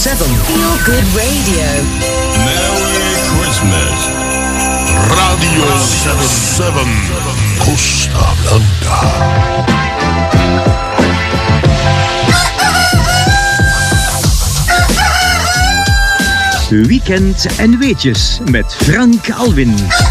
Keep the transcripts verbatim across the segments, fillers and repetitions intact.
seven. Feel Good Radio. Merry Christmas. Radio seven. Costa Blanca. Weekend en weetjes met Frank Alwin.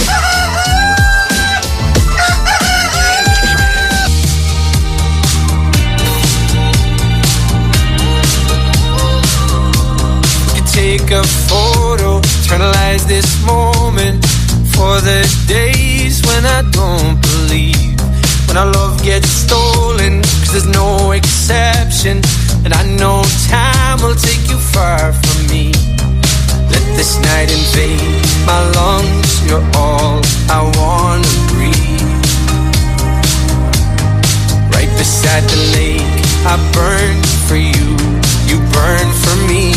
Take a photo, eternalize this moment for the days when I don't believe, when our love gets stolen, cause there's no exception, and I know time will take you far from me. Let this night invade my lungs, you're all I wanna breathe. Right beside the lake, I burn for you, you burn for me.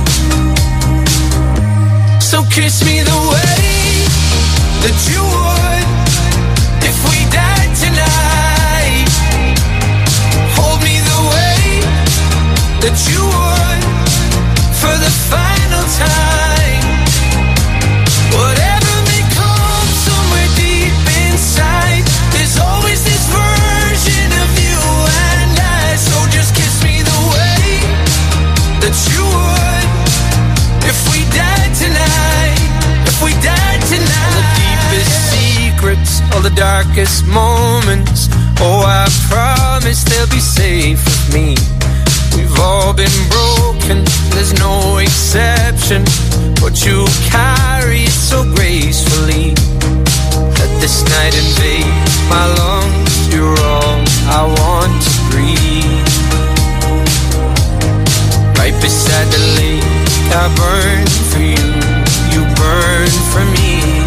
So kiss me the way that you would if we died tonight. Hold me the way that you would for the final time. Whatever may come somewhere deep inside, there's always this version of you and I. So just kiss me the way that you would if we died tonight, if we died tonight. All the deepest secrets, all the darkest moments, oh, I promise they'll be safe with me. We've all been broken, there's no exception, but you carry it so gracefully. Let this night invade my lungs, you're all I want to breathe. Right beside the lake, I burn for you, you burn for me.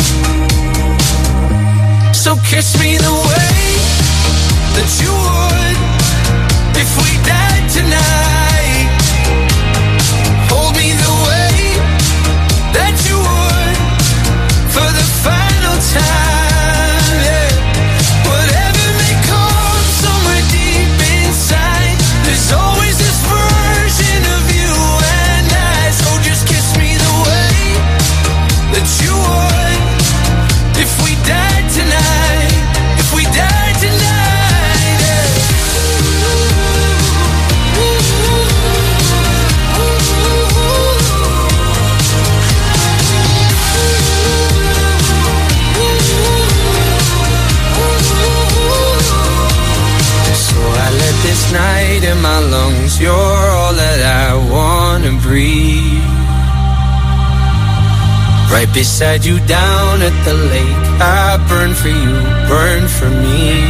So kiss me the way that you would if we died tonight. Hold me the way that you would for the final time, yeah. Whatever may come somewhere deep inside, there's always this version of you and I. So just kiss me the way that you would if we died tonight, if we died tonight, yeah. So I let this night in my lungs, you're all that I wanna breathe. Right beside you down at the lake, I burn for you, burn for me.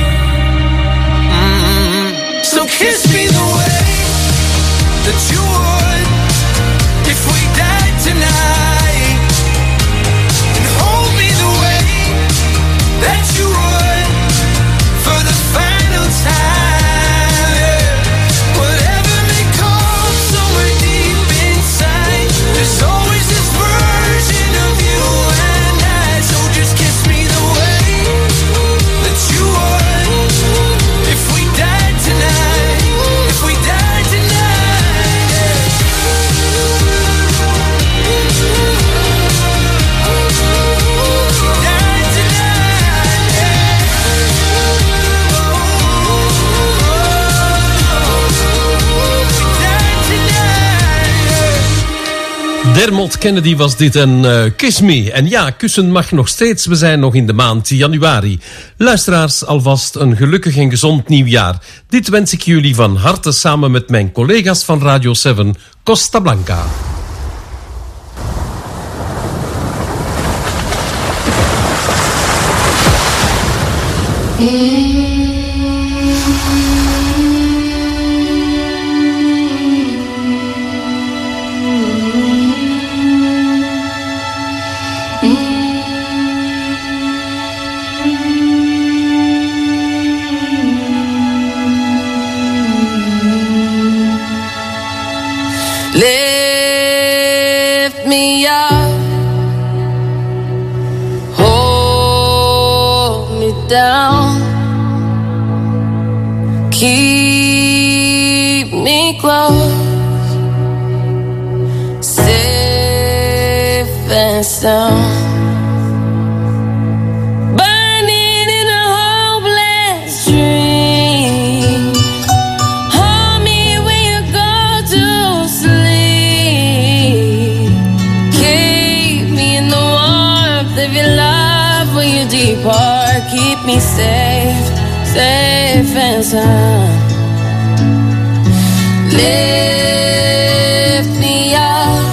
Mm-hmm. So kiss me the way that you would if we died tonight, and hold me the way that you would for the final time, yeah. Whatever may come somewhere deep inside, there's always this version of you and I. So just kiss me the way that you would if we died tonight, if we died tonight, yeah. Died tonight, yeah. Died tonight, yeah. Dermot Kennedy was dit en uh, Kiss Me. En ja, kussen mag nog steeds. We zijn nog in de maand januari. Luisteraars, alvast een gelukkig en gezond nieuwjaar. Dit wens ik jullie van harte samen met mijn collega's van Radio zeven, Costa Blanca. Lift me up, hold me down, keep me close, and sound. Burning in a hopeless dream. Hold me when you go to sleep. Keep me in the warmth of your love when you depart. Keep me safe, safe and sound. Lift me up,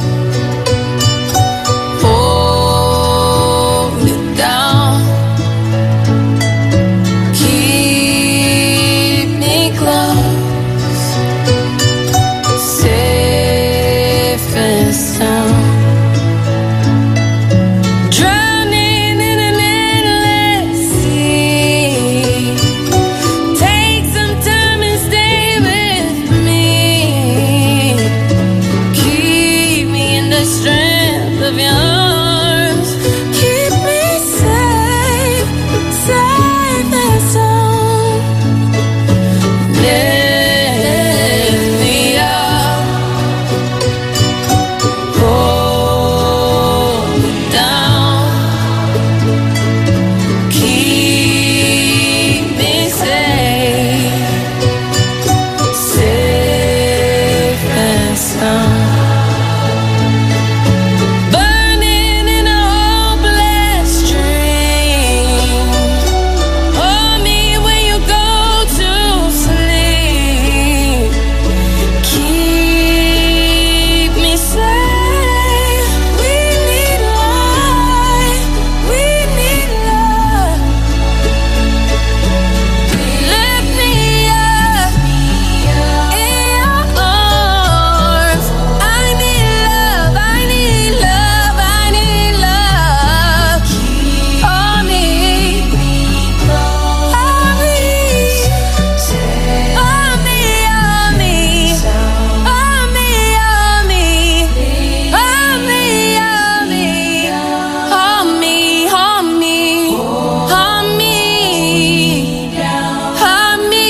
hold me down, keep me close, safe and sound. Drowning in an endless sea. Take some time and stay with me. Keep me in the strength of your arms. Keep me safe, safe and sound. Lift me up, hold me down, keep me safe, safe and sound. Burning in a hopeless dream. Hold me when you go to sleep. Keep me safe. We need light. We need love. Lift me up in your arms. I need love. I need love. I need love. Hold me. Hold me. Hold me. Hold me. Hold me. Hold me. Hold me. Hold me. Hold me. Hold me. Hold me.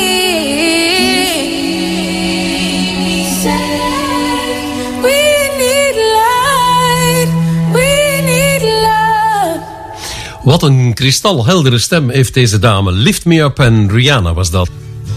We need light. We need love. Wat een kristalheldere stem heeft deze dame. Lift Me Up en Rihanna was dat.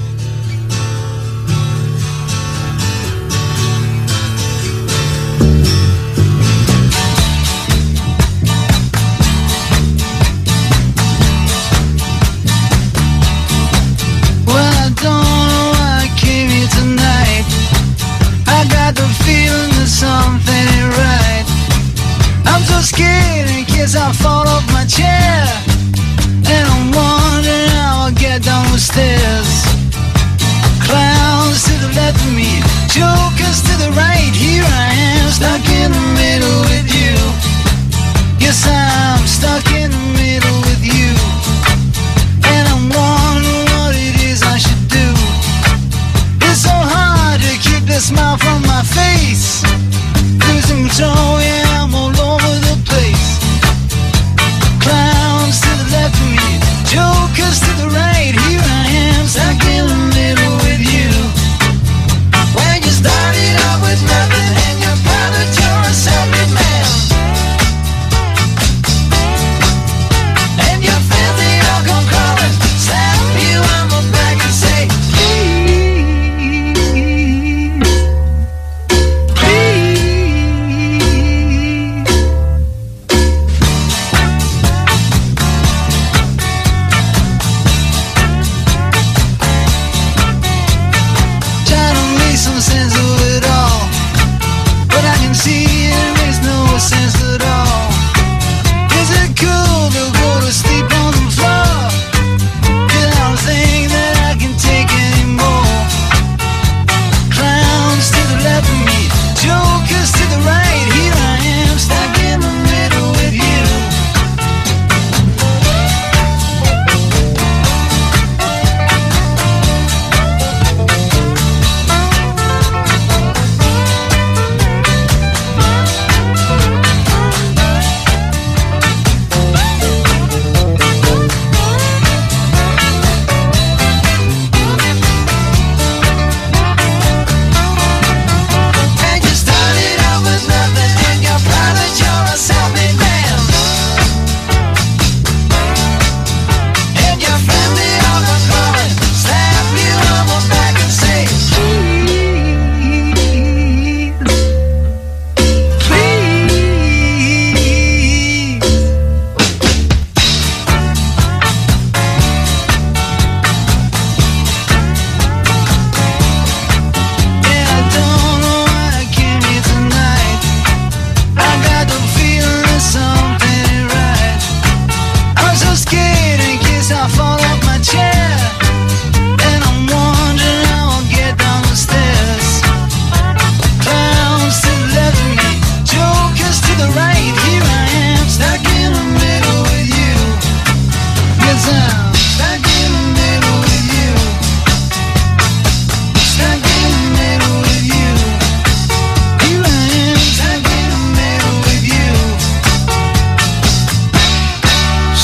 Well, I don't know why I came here tonight. I got the feeling that something ain't right. I'm so scared in case I fall off my chair. And I'm wondering how I'll get down the stairs. Clowns to the left of me, jokers to the right. Here I am, stuck in the middle with you. Yes, I'm stuck in the middle with you. And I'm wondering what it is I should do. It's so hard to keep the smile from my face. Losing control, yeah, I'm all over the place. Clowns to the left of me, jokers to the right. Here I am, stuck in the middle with you. When you started out with nothing and you found that you're a self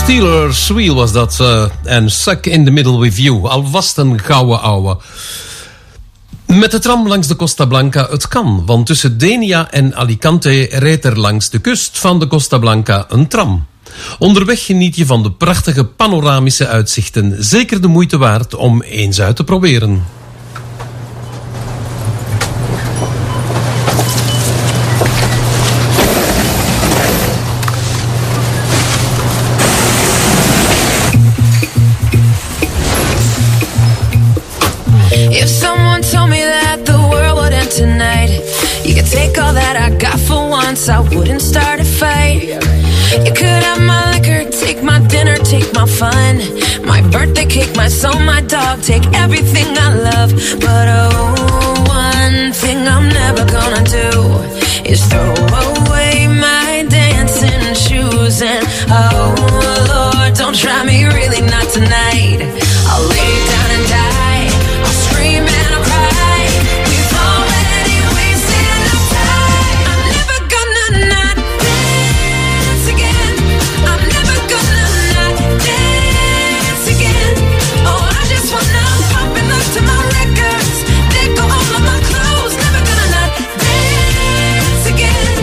Steelers Wheel was dat. En uh, Suck in the Middle with You. Alvast een gouden ouwe. Met de tram langs de Costa Blanca, het kan. Want tussen Denia en Alicante rijdt er langs de kust van de Costa Blanca een tram. Onderweg geniet je van de prachtige panoramische uitzichten. Zeker de moeite waard om eens uit te proberen. If someone told me that the world would end tonight, you could take all that I got for once, I wouldn't start a fight. You could have my liquor, take my dinner, take my fun, my birthday cake, my soul, my dog, take everything I love. But oh, one thing I'm never gonna do is throw away my dancing shoes. And oh Lord, don't try me, really not tonight. I'll lay down and die, I'll scream and I'll cry. We've already wasted enough time. I'm never gonna not dance again. I'm never gonna not dance again. Oh, I just wanna pop and look to my records, let go all of my clothes. Never gonna not dance again.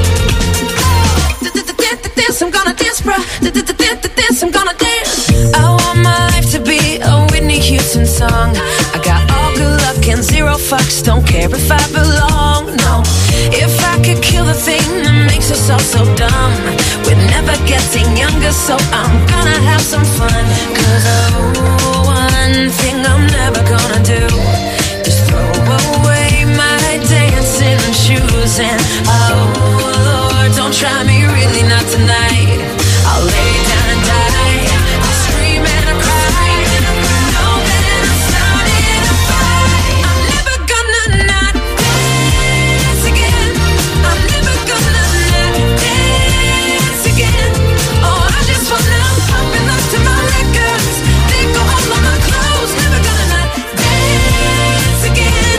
This I'm gonna dance, bruh. This I'm gonna dance. I want my life to be a Whitney Houston song. I got all good luck and zero fucks, don't care if I belong, no. If I could kill the thing that makes us all so dumb, we're never getting younger, so I'm gonna have some fun. Cause oh, one thing I'm never gonna do is throw away my dancing shoes. And oh Lord, don't try me, really not tonight. I'll lay down and die, I'll scream and I'll cry. Know that I'm starting a fight. I'm never gonna not dance again. I'm never gonna not dance again. Oh, I just wanna pop and look to my records, let go all of my clothes. Never gonna not dance again.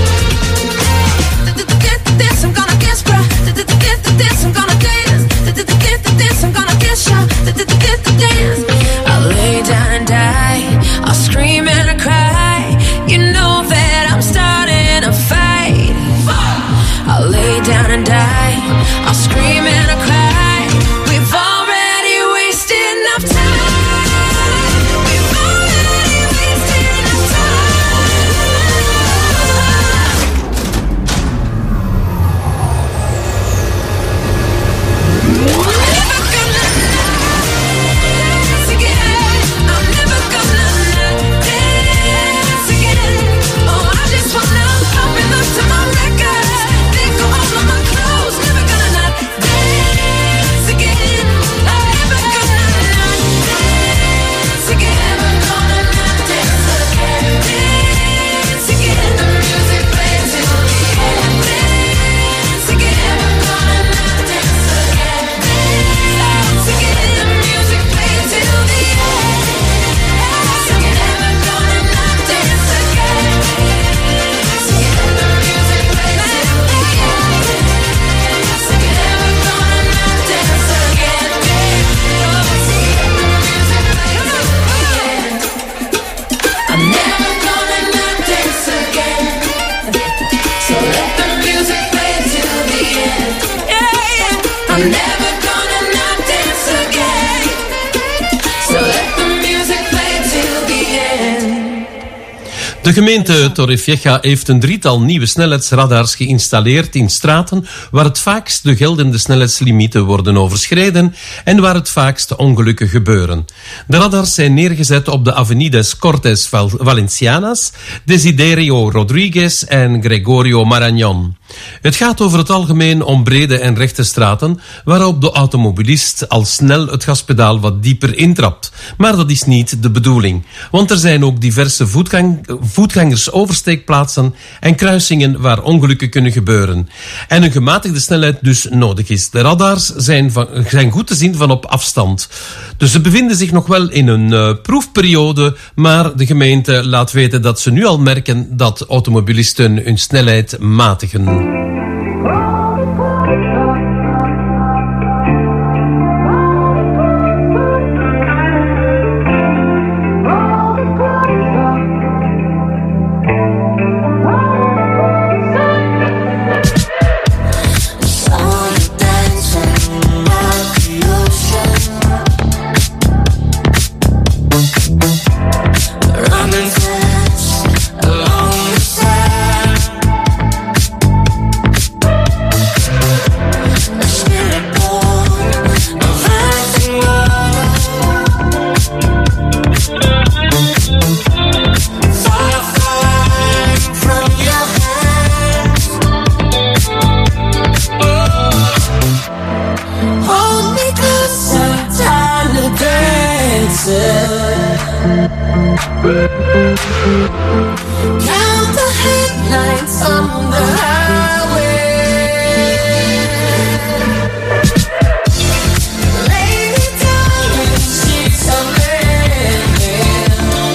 This I'm gonna dance, bruh. This I'm gonna dance. This I'm gonna dance, y'all. Dance. I'll lay down and die, I'll scream and I'll cry. You know that I'm starting a fight. I'll lay down and die, I'll scream and I'll cry. We've already wasted enough time. We've already wasted enough De gemeente Torrevieja heeft een drietal nieuwe snelheidsradars geïnstalleerd in straten waar het vaakst de geldende snelheidslimieten worden overschreden en waar het vaakst ongelukken gebeuren. De radars zijn neergezet op de Avenidas Cortes Valencianas, Desiderio Rodriguez en Gregorio Marañón. Het gaat over het algemeen om brede en rechte straten waarop de automobilist al snel het gaspedaal wat dieper intrapt. Maar dat is niet de bedoeling, want er zijn ook diverse voetgang, voetgangersoversteekplaatsen en kruisingen waar ongelukken kunnen gebeuren. En een gematigde snelheid dus nodig is. De radars zijn, van, zijn goed te zien van op afstand. Dus ze bevinden zich nog wel in een uh, proefperiode, maar de gemeente laat weten dat ze nu al merken dat automobilisten hun snelheid matigen. Count the headlights on the highway. Lay me down in sheets of linen.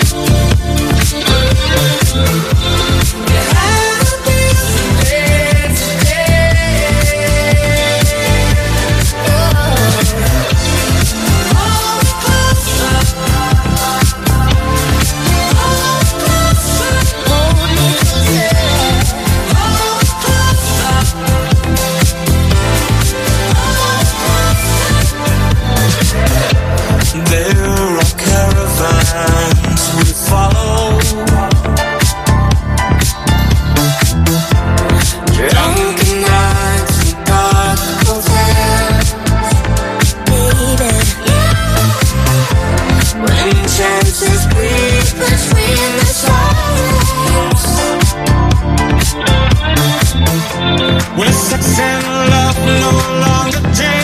You had a beautiful day today. Oh, hold me closer. There are caravans we follow, drunken nights and dark hotels, baby. When chances creep between the shadows, when sex and love no longer dare.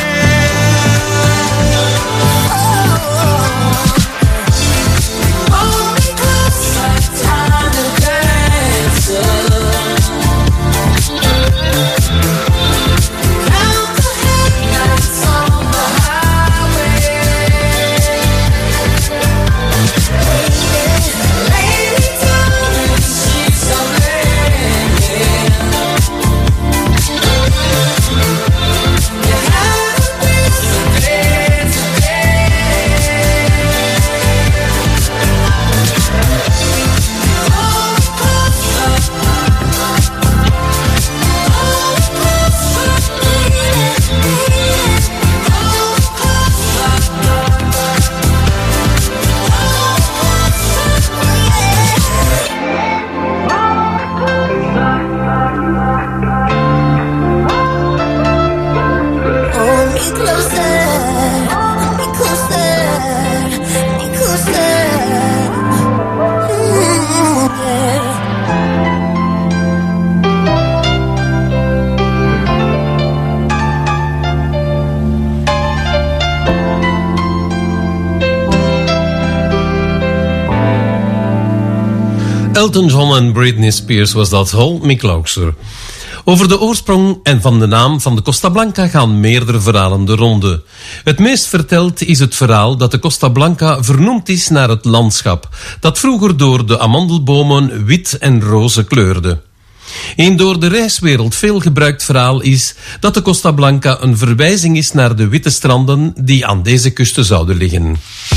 Elton John en Britney Spears was dat, Hold Me Closer. Over de oorsprong en van de naam van de Costa Blanca gaan meerdere verhalen de ronde. Het meest verteld is het verhaal dat de Costa Blanca vernoemd is naar het landschap, dat vroeger door de amandelbomen wit en roze kleurde. Een door de reiswereld veel gebruikt verhaal is dat de Costa Blanca een verwijzing is naar de witte stranden die aan deze kusten zouden liggen.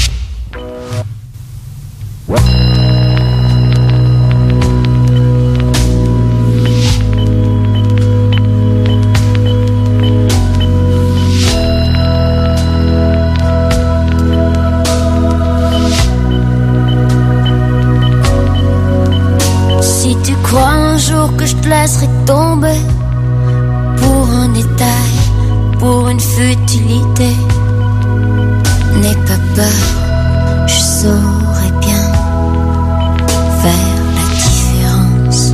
Que je te laisserai tomber pour un détail, pour une futilité. N'aie pas peur, je saurai bien faire la différence.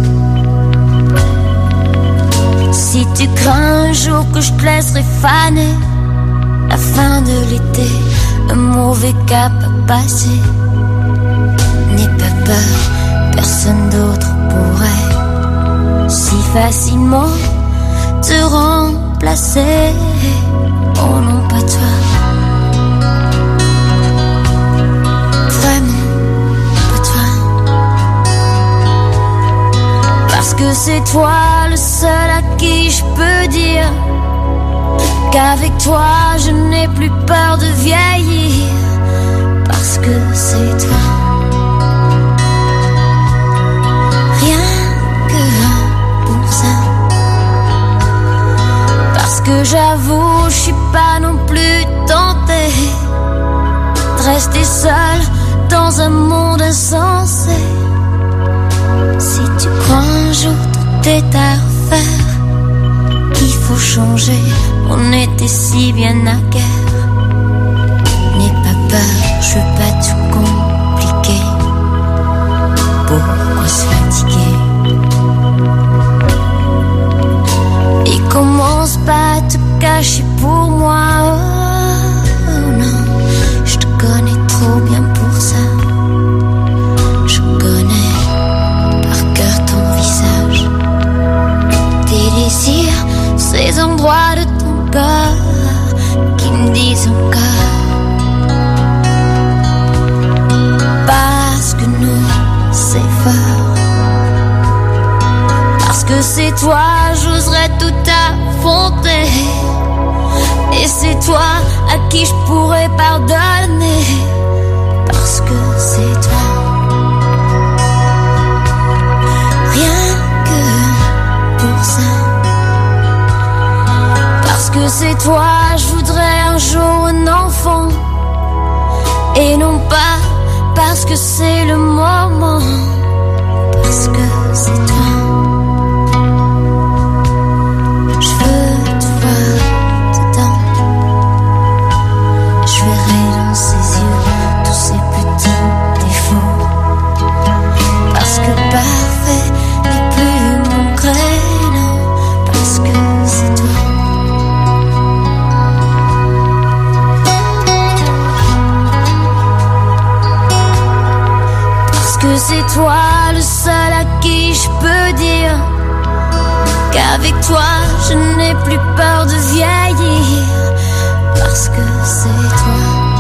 Si tu crains un jour que je te laisserai faner, la fin de l'été, un mauvais cap à passer. N'aie pas peur, personne d'autre pourrait si facilement te remplacer. Oh non, pas toi. Vraiment, pas toi. Parce que c'est toi le seul à qui je peux dire qu'avec toi je n'ai plus peur de vieillir. Parce que c'est toi. Que j'avoue, je suis pas non plus tentée de rester seule dans un monde insensé. Si tu crois un jour tout est à refaire, qu'il faut changer, on était si bien naguère. N'aie pas peur, je veux pas tout compliquer. Pourquoi se fatiguer? Et commence pas à te cacher pour moi. Oh non, je te connais trop bien pour ça. cœur qui me disent encore. Parce que nous, c'est fort. Parce que c'est toi, j'oserais tout affronter. Et c'est toi à qui je pourrais pardonner. Parce que c'est toi. Rien que pour ça. Parce que c'est toi, je voudrais un jour un enfant. Et non pas parce que c'est le moment. Parce que c'est toi. Je veux te voir dedans. Je verrai dans ses yeux tous ces petits défauts. Parce que parfait n'est plus mon créneau. Parce que c'est toi. Parce que c'est toi le seul à qui je peux dire qu'avec toi je n'ai plus peur de vieillir. Parce que c'est toi.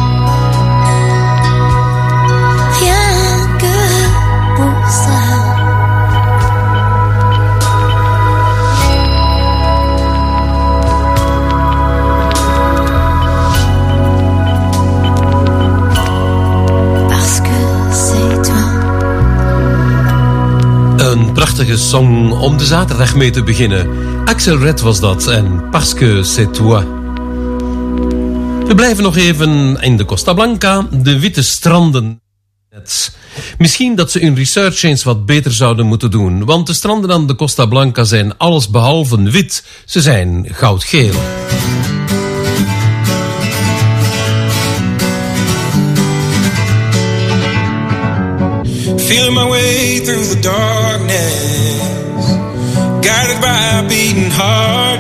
Rien que pour ça. Parce que c'est toi. Een prachtige song om de zaterdag mee te beginnen. Axel Red was dat en Parce que c'est toi. We blijven nog even in de Costa Blanca, de witte stranden. Misschien dat ze hun research eens wat beter zouden moeten doen, want de stranden aan de Costa Blanca zijn allesbehalve wit. Ze zijn goudgeel. Feeling my way through the darkness, guided by a beating heart.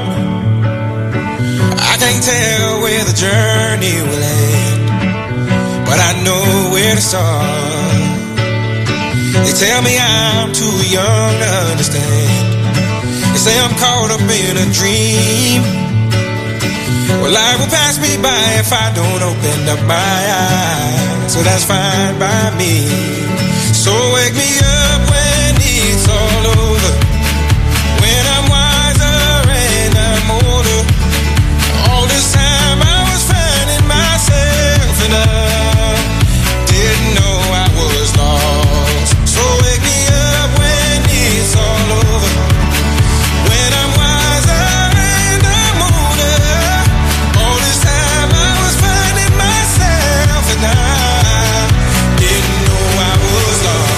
I can't tell where the journey will end, but I know where to start. They tell me I'm too young to understand. They say I'm caught up in a dream. Well, life will pass me by if I don't open up my eyes, so that's fine by me. So wake me up when it's all over, when I'm wiser and I'm older. All this time I was finding myself and I didn't know I was lost. So wake me up when it's all over, when I'm wiser and I'm older. All this time I was finding myself and I didn't know I was lost.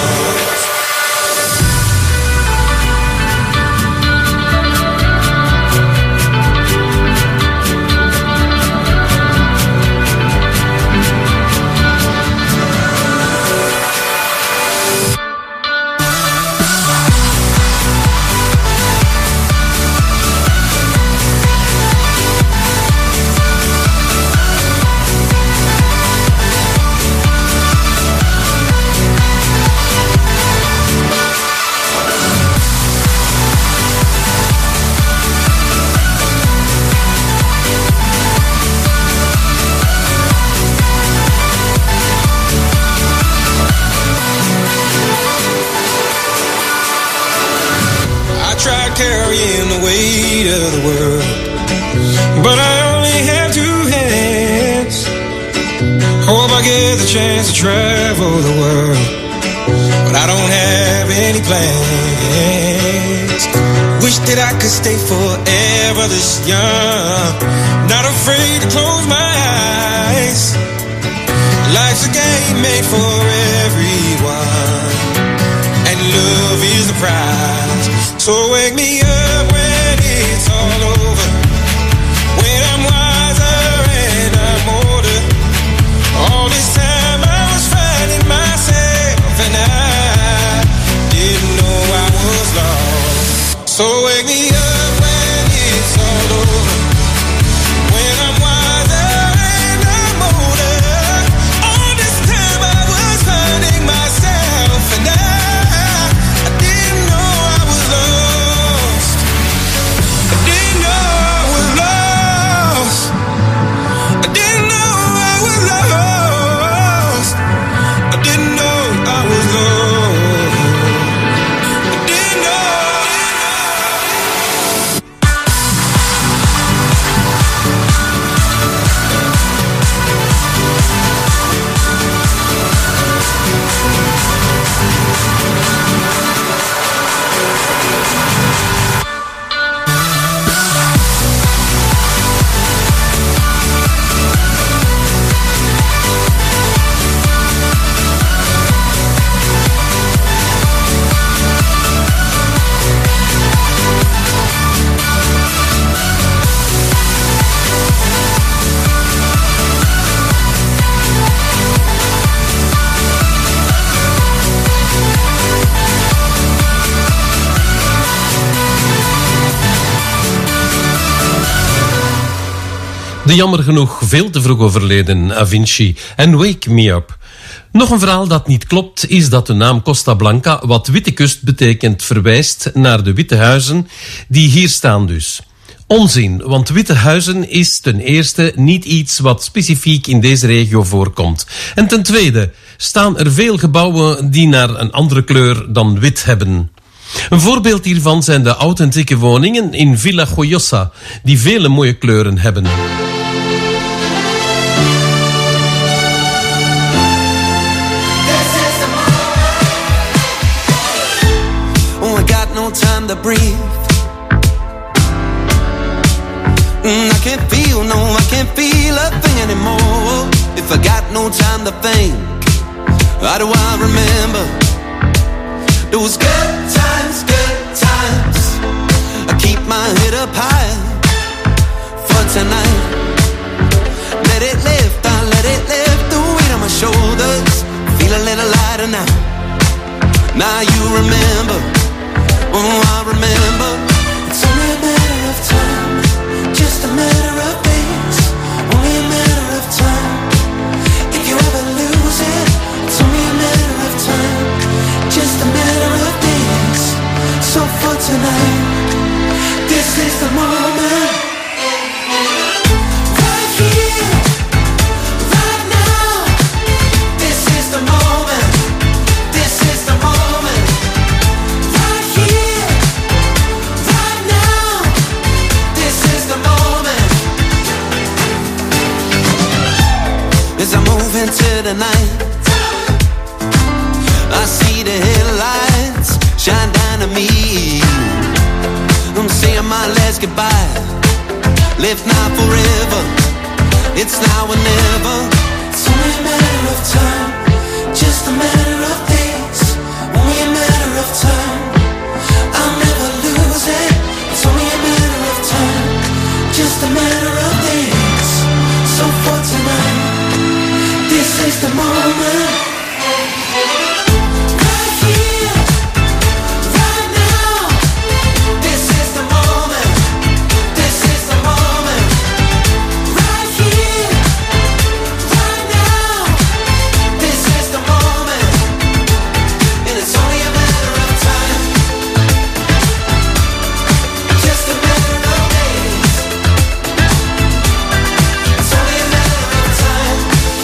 Carrying the weight of the world, but I only have two hands. Hope I get the chance to travel the world, but I don't have any plans. Wish that I could stay forever this young, not afraid to close my eyes. Life's a game made for everyone, and love is the prize. So wake me up when it's all over, when I'm wiser and I'm older. All this time I was finding myself and I didn't know I was lost. So wake me up when it's all over, when I'm wiser and I'm older. All this time I was finding myself and I, I didn't know I was lost. De jammer genoeg veel te vroeg overleden Avicii en Wake Me Up. Nog een verhaal dat niet klopt is dat de naam Costa Blanca, wat witte kust betekent, verwijst naar de witte huizen die hier staan dus. Onzin, want witte huizen is ten eerste niet iets wat specifiek in deze regio voorkomt. En ten tweede staan er veel gebouwen die naar een andere kleur dan wit hebben. Een voorbeeld hiervan zijn de authentieke woningen in Villa Joyosa, die vele mooie kleuren hebben. Time to breathe. Mm, I can't feel, no, I can't feel a thing anymore. If I got no time to think, how do I remember those good times, good times? I keep my head up high for tonight. Let it lift, I let it lift the weight on my shoulders. Feel a little lighter now. Now you remember. Oh, I remember. It's only a matter of time, just a matter of days. Only a matter of time. If you ever lose it, it's only a matter of time, just a matter of days. So for tonight, this is the moment. Right here, right now. This is the moment. This is the moment. As I move into the night, I see the headlights shine down on me. I'm saying my last goodbye. Live now forever. It's now or never. It's only a matter of time, just a matter of days. Only a matter of time. I'll never lose it. It's only a matter of time, just a matter of days. So for tonight, this is the moment. Right here, right now. This is the moment. This is the moment. Right here, right now. This is the moment. And it's only a matter of time, just a matter of days. It's only a matter of time.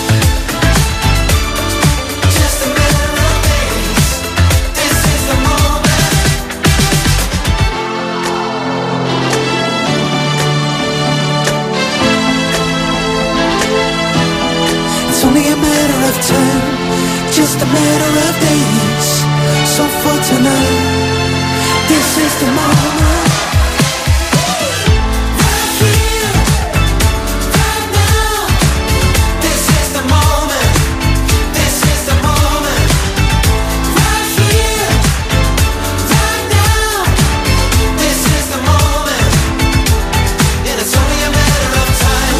Only a matter of time, just a matter of days. So for tonight, this is the moment. Right here, right now. This is the moment. This is the moment. Right here, right now. This is the moment. And it's only a matter of time.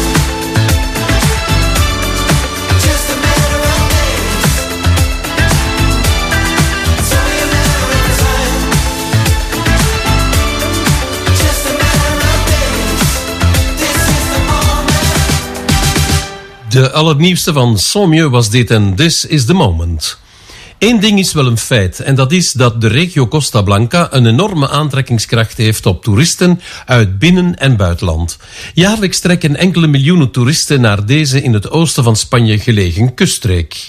De allernieuwste van Sommieu was dit en This is the Moment. Eén ding is wel een feit en dat is dat de regio Costa Blanca een enorme aantrekkingskracht heeft op toeristen uit binnen- en buitenland. Jaarlijks trekken enkele miljoenen toeristen naar deze in het oosten van Spanje gelegen kuststreek.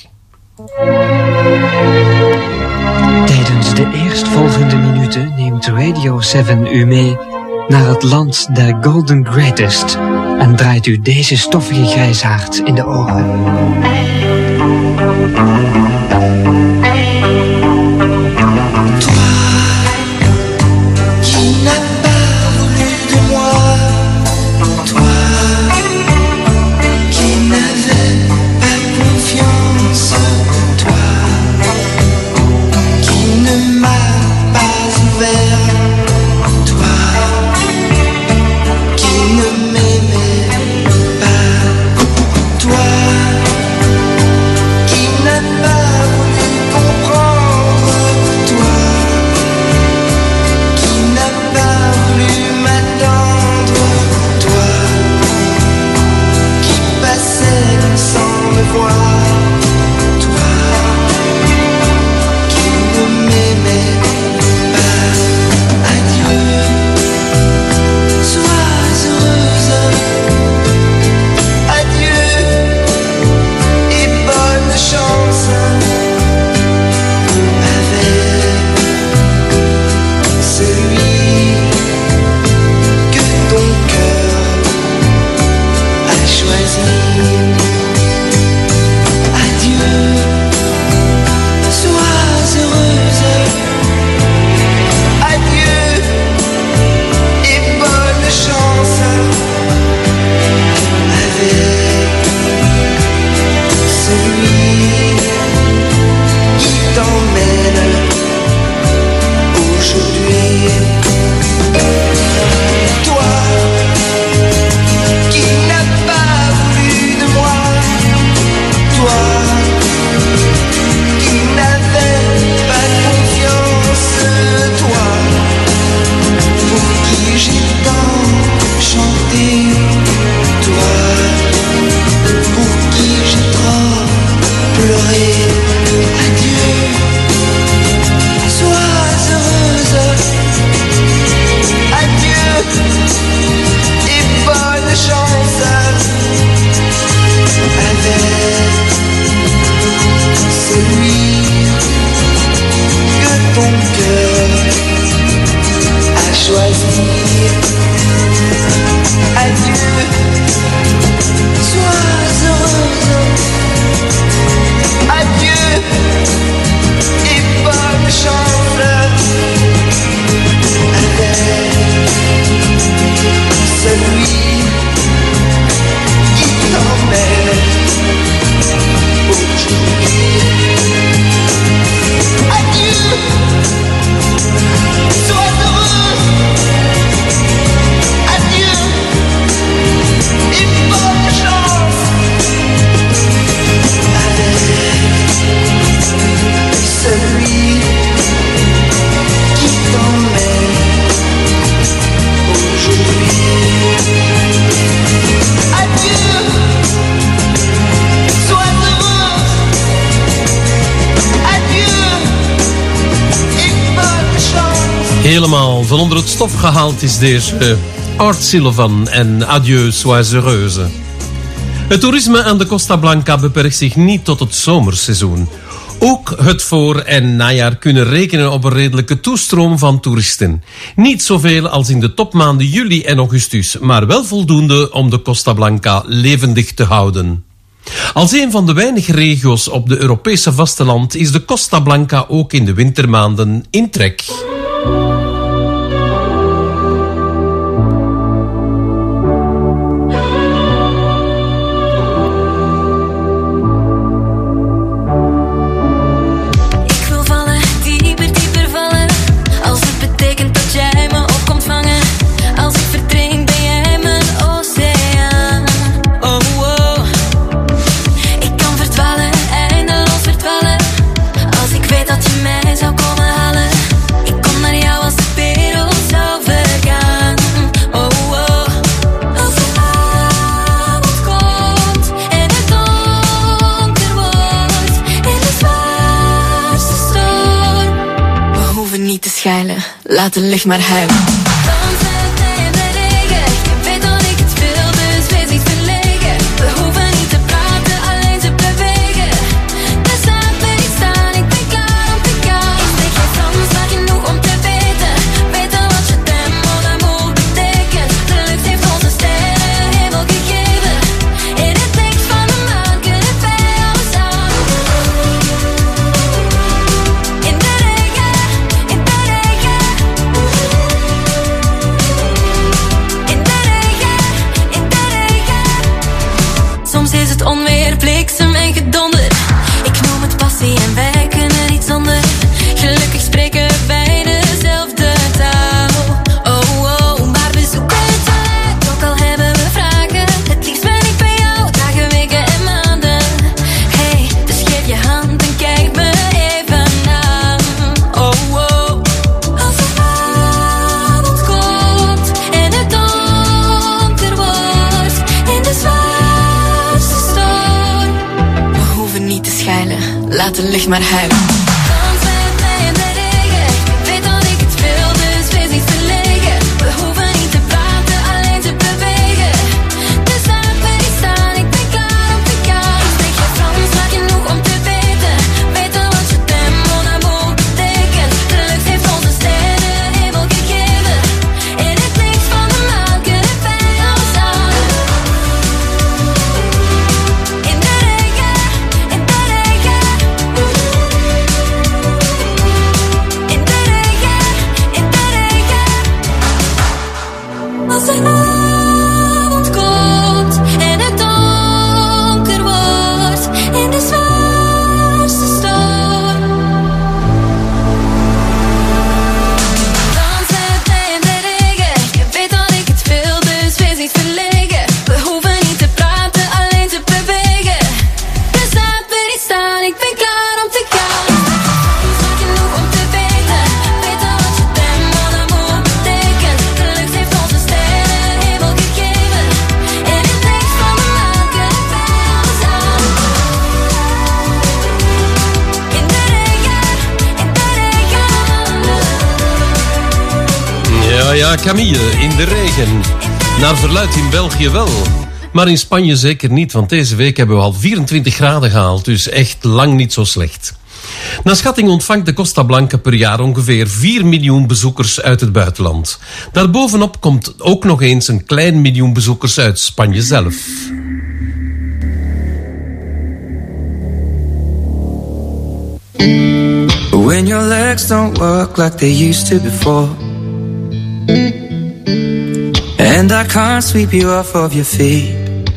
Tijdens de eerstvolgende minuten neemt Radio zeven u mee naar het land der Golden Greatest en draait u deze stoffige grijsaard in de ogen. Toi qui n'as pas voulu Helemaal van onder het stof gehaald is deze Art Sullivan en Adieu sois heureuse. Het toerisme aan de Costa Blanca beperkt zich niet tot het zomerseizoen. Ook het voor- en najaar kunnen rekenen op een redelijke toestroom van toeristen. Niet zoveel als in de topmaanden juli en augustus, maar wel voldoende om de Costa Blanca levendig te houden. Als een van de weinige regio's op de Europese vasteland is de Costa Blanca ook in de wintermaanden in trek. Laat het licht maar huilen. Laat het licht maar huilen. Ja, Camille, in de regen. Naar verluidt in België wel. Maar in Spanje zeker niet, want deze week hebben we al vierentwintig graden gehaald. Dus echt lang niet zo slecht. Naar schatting ontvangt de Costa Blanca per jaar ongeveer vier miljoen bezoekers uit het buitenland. Daarbovenop komt ook nog eens een klein miljoen bezoekers uit Spanje zelf. When your legs don't work like they used to before, and I can't sweep you off of your feet,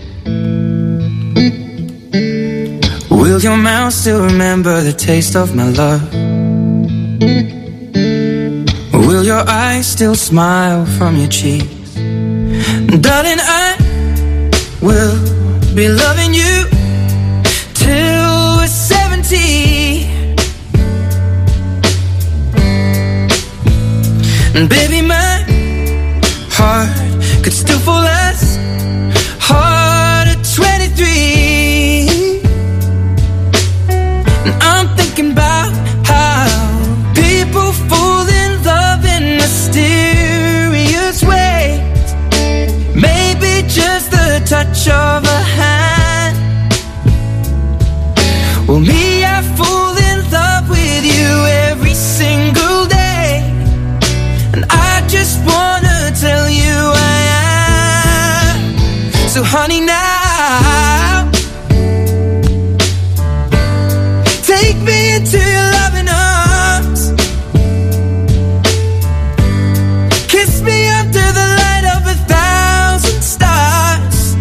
will your mouth still remember the taste of my love? Will your eyes still smile from your cheeks? Darling, I will be loving you till we're seventy. And baby, my heart could still fall as hard at twenty-three. And I'm thinking about how people fall in love in mysterious ways. Maybe just the touch of a hand. Well, me, I fall in love with you every single day. And I just wanna tell you I am. So honey, now take me into your loving arms. Kiss me under the light of a thousand stars.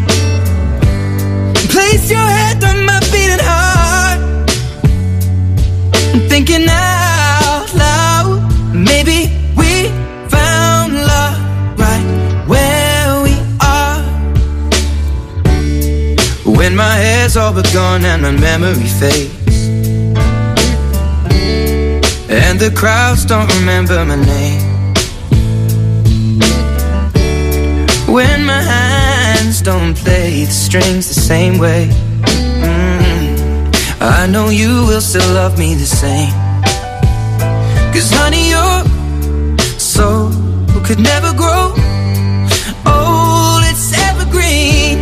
Place your head on my beating heart. I'm thinking out loud, maybe we found love right where we are. When my hair's all but gone and my memory fades, and the crowds don't remember my name, when my hands don't play the strings the same way, mm, I know you will still love me the same. 'Cause honey, your soul could never grow old, it's evergreen.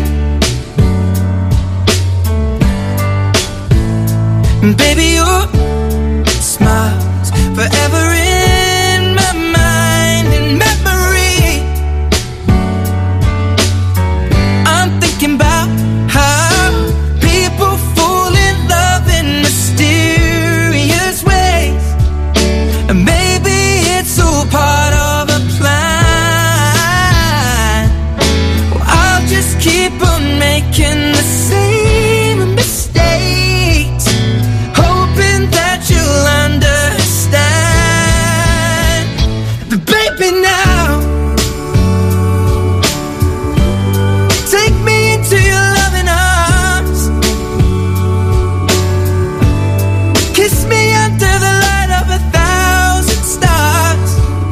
Baby, your smile's forever in my mind and memory. I'm thinking about how people fall in love in mysterious ways. And maybe it's all part of a plan. Well, I'll just keep on making the same mistakes, hoping that you'll understand. But baby, now take me into your loving arms. Kiss me under the light of a thousand stars.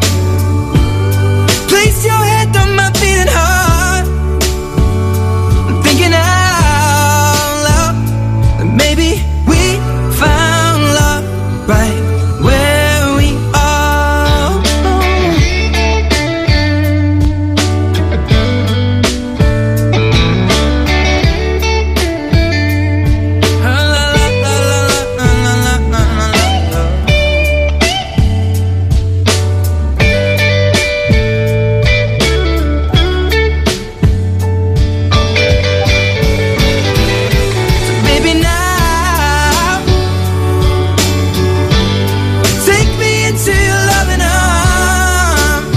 Place your head on my beating heart. I'm thinking out loud that maybe we found love right where we are. La, la, la, la, la, la, la, la, la. Baby, now take me into your loving arms.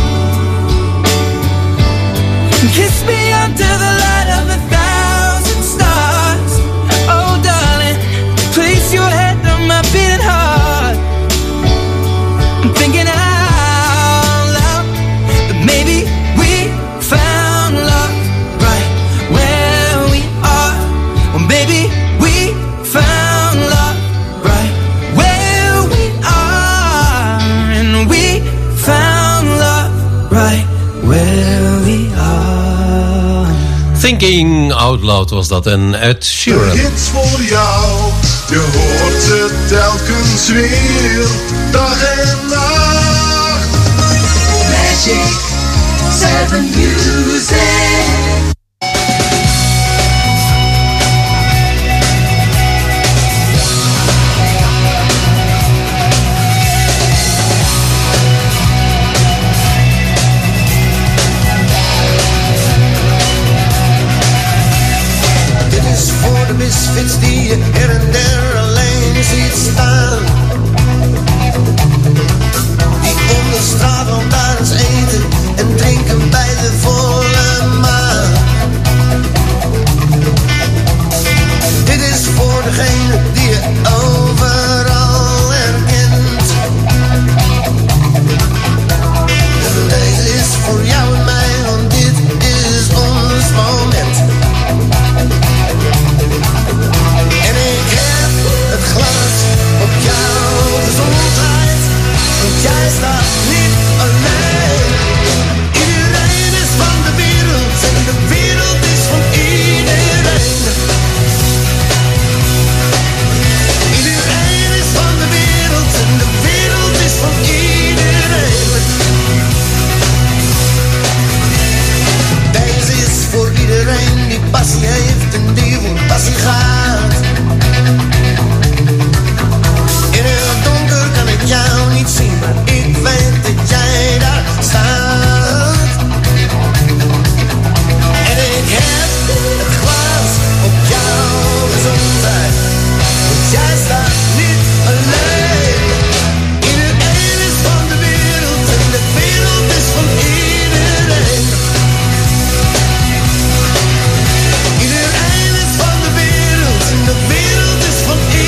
Kiss me under the light of a thousand stars. Oh, darling, place your head on my beating heart. I'm thinking out loud that maybe we found love right where we are. Well, maybe we found love right where we are. And we found love right where we are. Thinking Out Loud was dat en Ed Sheeran. De hits voor jou, je hoort ze telkens weer, dag en nacht. Magic seven Music. Misfits die je her en der alleen ziet staan. Die om de straatrand daar eens eten en drinken bij de volle maan. Dit is voor degene die je overal herkent. En deze is voor jou en mij, want dit is ons moment. Op jouw gezondheid, want jij staat niet alleen. Iedereen is van de wereld en de wereld is van iedereen. Iedereen is van de wereld en de wereld is van iedereen. Deze is voor iedereen die passie heeft en die voor passie gaat. In het donker kan ik jou niet zien, maar ik weet dat jij daar staat. En ik heb het glas op jouw gezondheid, want jij staat niet alleen. Iedereen is van de wereld en de wereld is van iedereen. Iedereen is van de wereld en de wereld is van iedereen.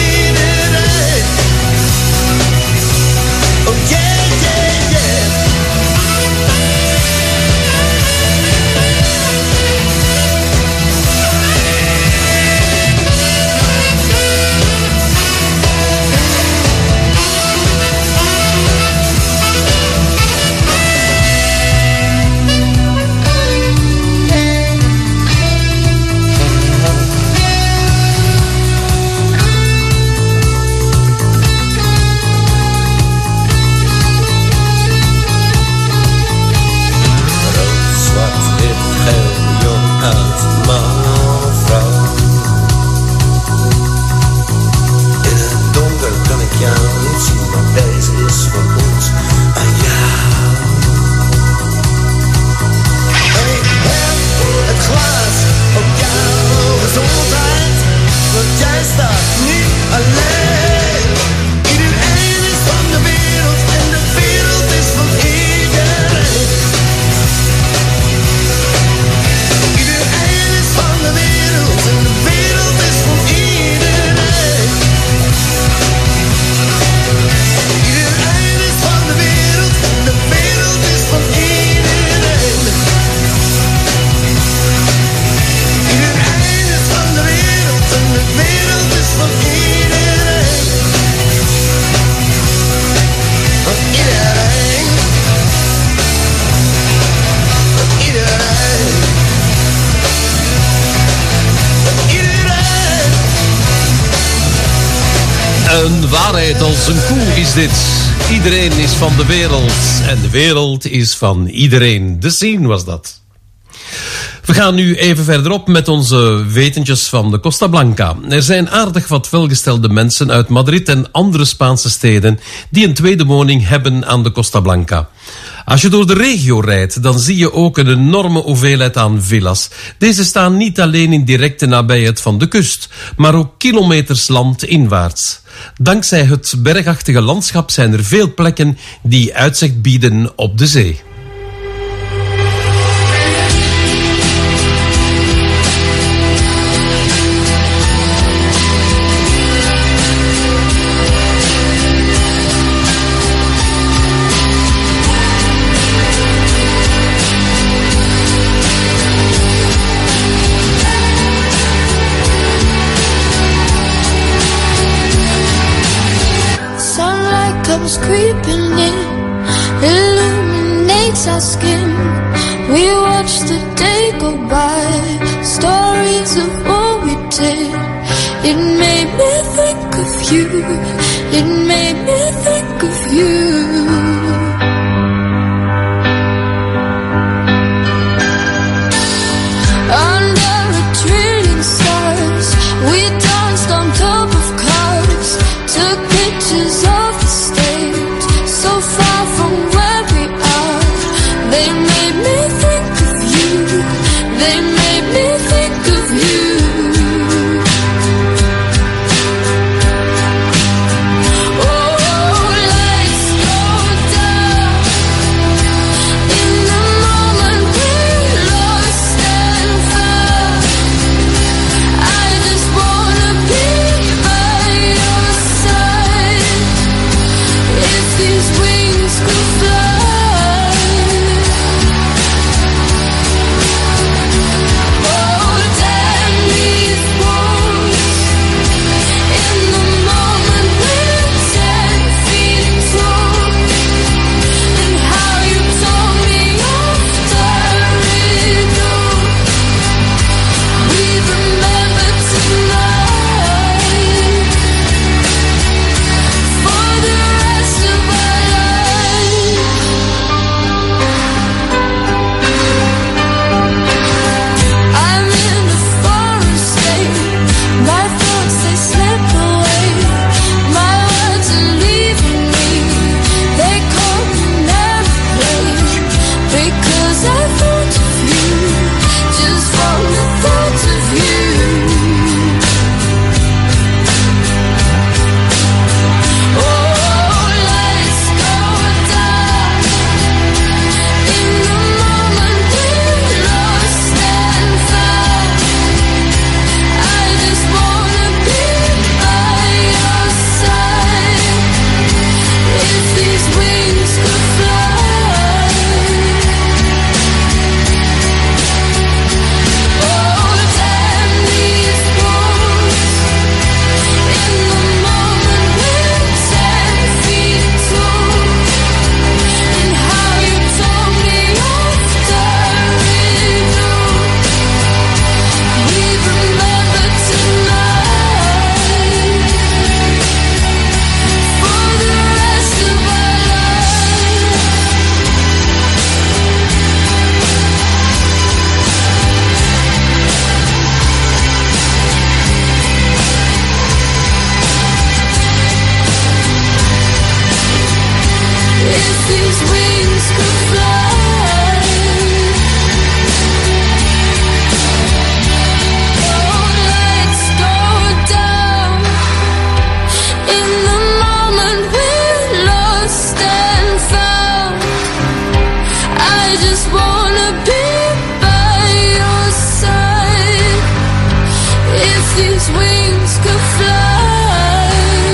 Een waarheid als een koe is dit. Iedereen is van de wereld en de wereld is van iedereen. De Scene was dat. We gaan nu even verderop met onze wetentjes van de Costa Blanca. Er zijn aardig wat welgestelde mensen uit Madrid en andere Spaanse steden die een tweede woning hebben aan de Costa Blanca. Als je door de regio rijdt, dan zie je ook een enorme hoeveelheid aan villa's. Deze staan niet alleen in directe nabijheid van de kust, maar ook kilometers landinwaarts. Dankzij het bergachtige landschap zijn er veel plekken die uitzicht bieden op de zee. comes creeping in, illuminates our skin. We watch the day go by, stories of what we did. It made me think of you, it made me think of you. these wings could fly.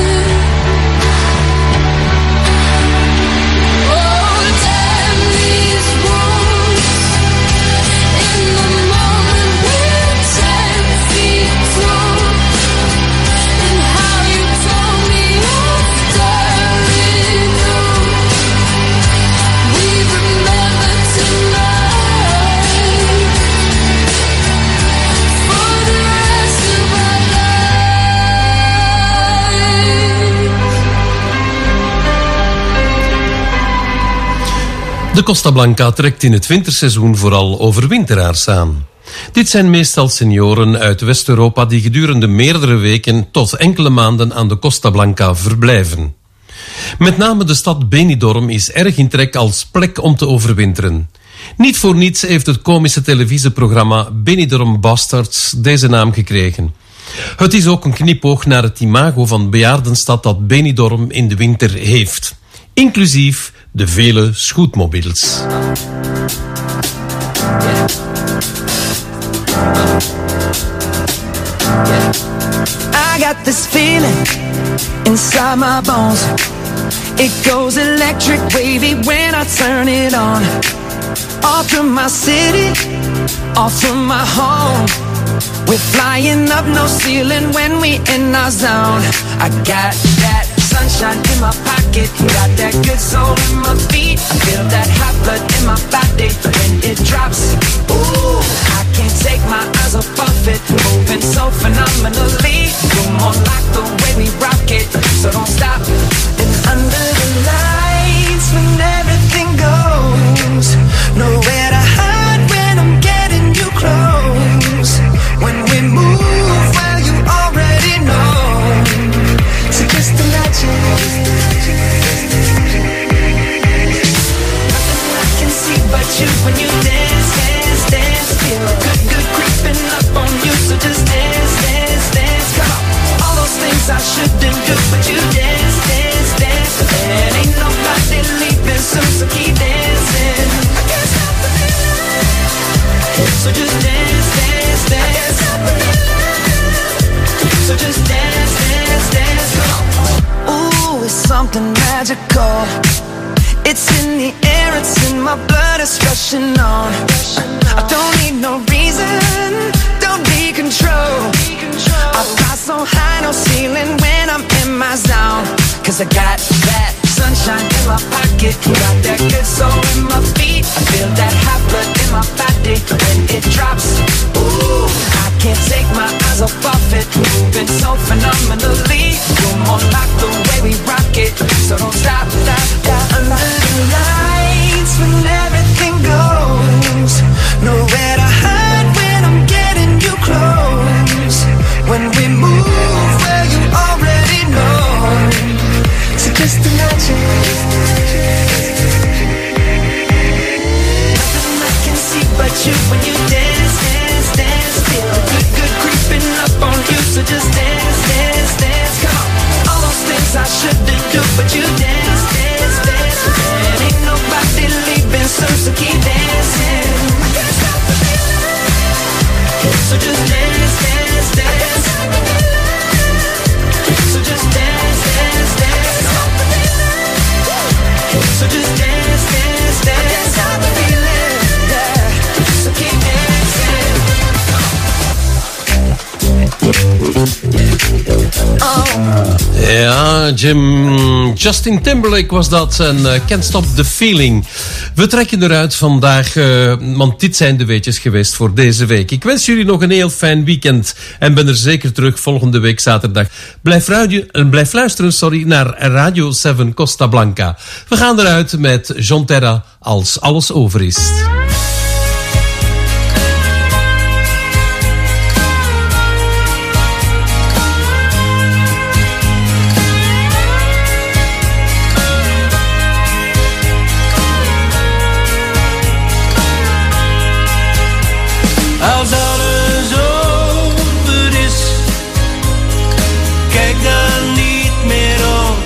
Oh, damn these wounds. In the moment we're ten feet tall. And how you told me after it all. We remember tonight for the rest of our lives. De Costa Blanca trekt in het winterseizoen vooral overwinteraars aan. Dit zijn meestal senioren uit West-Europa die gedurende meerdere weken tot enkele maanden aan de Costa Blanca verblijven. Met name de stad Benidorm is erg in trek als plek om te overwinteren. Niet voor niets heeft het komische televisieprogramma Benidorm Bastards deze naam gekregen. Het is ook een knipoog naar het imago van bejaardenstad dat Benidorm in de winter heeft. Inclusief de vele scootmobiels. I got this feeling inside my bones. It goes electric wavy when I turn it on. Off from my city, off from my home. We're flying up no ceiling when we in our zone. I got that sunshine in my pocket, got that good soul in my feet. I feel that hot blood in my body when it drops. Ooh, I can't take my eyes off of it, moving so phenomenally. You're more like the way we rock it, so don't stop. And under the lights when everything goes, nowhere to hide when I'm getting you close. When we move, well you already know. So just imagine. Nothing I can see but you when you dance, dance, dance. Feel good, good creeping up on you. So just dance, dance, dance. Come on. All those things I shouldn't do, but you dance, dance, dance. And ain't nobody leaving soon, so keep dancing. I can't stop the feeling. So just dance, dance, dance. So just dance, dance, dance. Ooh, it's something magical. It's in the air, it's in my blood, it's rushing on. I don't need no reason, don't need control. I fly so high, no ceiling when I'm in my zone. Cause I got that sunshine in my pocket, got that good soul in my feet. I feel that hot blood in my body when it drops. Ooh, I can't take my eyes off of it, moving so phenomenally. You're more like the way we rock it, so don't stop, stop, stop. Under the lights when everything goes, nowhere to hide when I'm getting you close. When we move, well you already know. So just imagine. Nothing I can see but you when you dance, dance, dance. Feel good, good creeping up on you. So just dance, dance, dance. Come on. All those things I shouldn't do, but you dance, dance, dance. And ain't nobody leaving soon, so keep dancing. I can't stop the feeling. So just dance, dance, dance. So just dance, dance, dance. So just dance, dance, dance. I can't stop the feeling, yeah. So keep dancing. Oh. Ja, Jim, Justin Timberlake was dat en uh, Can't Stop the Feeling. We trekken eruit vandaag, uh, want dit zijn de weetjes geweest voor deze week. Ik wens jullie nog een heel fijn weekend en ben er zeker terug volgende week zaterdag. Blijf, radio, uh, blijf luisteren sorry, naar Radio zeven Costa Blanca. We gaan eruit met John Terra als alles over is. Als alles over is, kijk dan niet meer om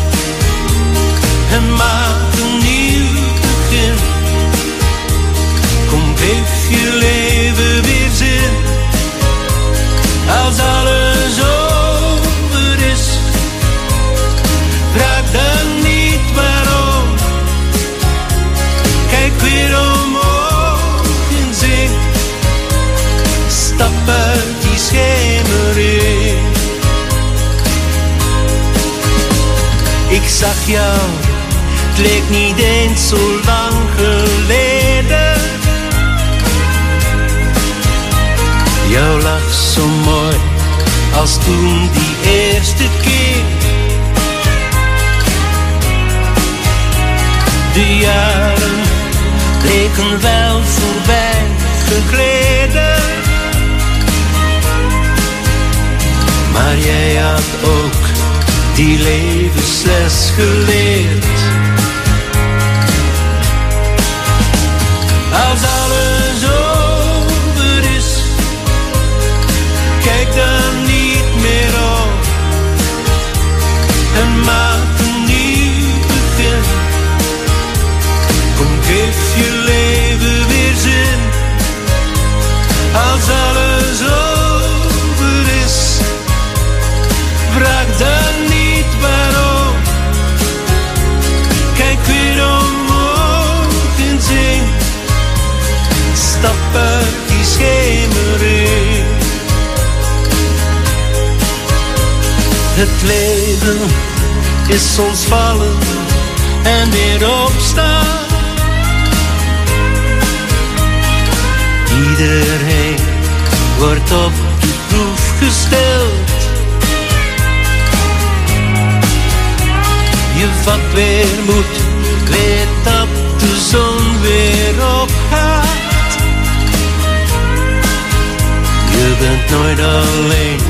en maak een nieuw begin. zag jou, het leek niet eens zo lang geleden. Jou lach zo mooi als toen die eerste keer. De jaren leken wel voorbij gegleden. Maar jij had ook die levensles geleerd. Als alles over is, kijk dan niet meer op en maak een nieuw begin. Kom, geef je leven weer zin. Als alles over is, vraag dan niet waarom. Kijk weer omhoog en zing. Stap uit die schemering. Het leven is soms vallen en weer opstaan. Iedereen wordt op de proef gesteld. Je vat weer moed, weet dat de zon weer opgaat. Je bent nooit alleen,